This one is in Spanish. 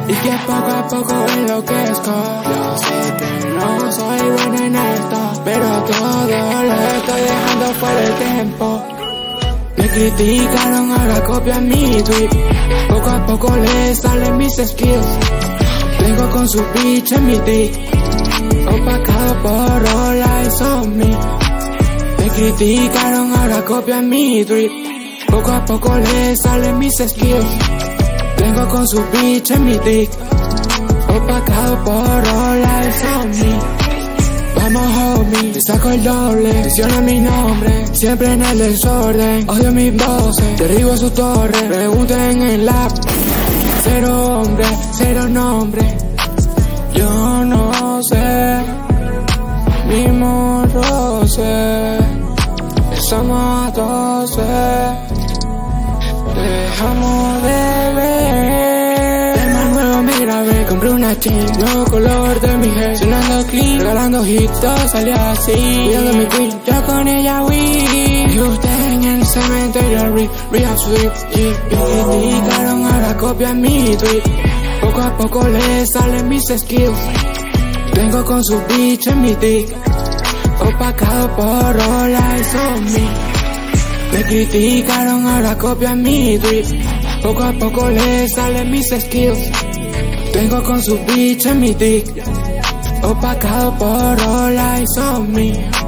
y que poco a poco enloquezco. Yo sé que no soy bueno en esto, pero todo lo estoy dejando fuera el tiempo. Me criticaron, ahora copian mi tweet. Poco a poco les salen mis skills. Vengo con su bitch en mi dick, opacado por all eyes on me. Me criticaron, ahora copian mi drip. Poco a poco les salen mis skills. Vengo con su bitch en mi dick, opacado por all eyes on me. Vamos homie, te saco el doble, menciona mi nombre, siempre en el desorden. Odio mis voces, derribo su torre, pregunten en la. Cero hombre, cero nombre. Yo no sé, mismo roce. Estamos a 12, dejamos de ver. El más nuevo me grabé, compré una chain, nuevo color de mi hair. Sonando clean, regalando hits, todo salió así. Cuidando mi queen, yo con ella we. Y usted en el cementerio, real sweep. Y criticaron, ahora copian mi tweet. Poco a poco les salen mis skills. Vengo con su bitch en mi dick, opacado por all eyes on me. Me criticaron, ahora copian mi drip. Poco a poco les salen mis skills. Vengo con su bitch en mi dick, opacado por all eyes on me.